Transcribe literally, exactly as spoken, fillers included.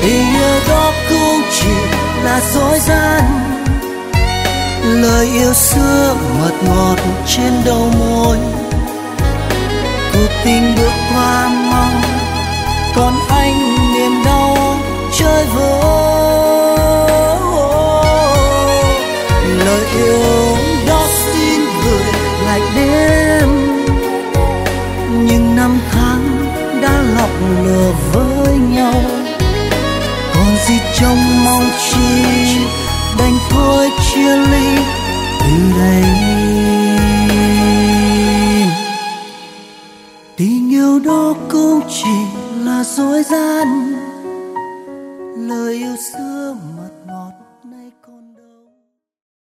Tình yêu đó cũng chỉ là dối gian, lời yêu xưa mật ngọt trên đầu môi. Cuộc tình bước qua mong, còn anh niềm đau chơi vơi. Lời yêu đó xin gửi lạnh đêm, nhưng năm tháng đã lọc lừa với nhau. Còn gì trong mong chi, đành thôi chia ly từ đây. Tình yêu đó cũng chỉ là dối gian,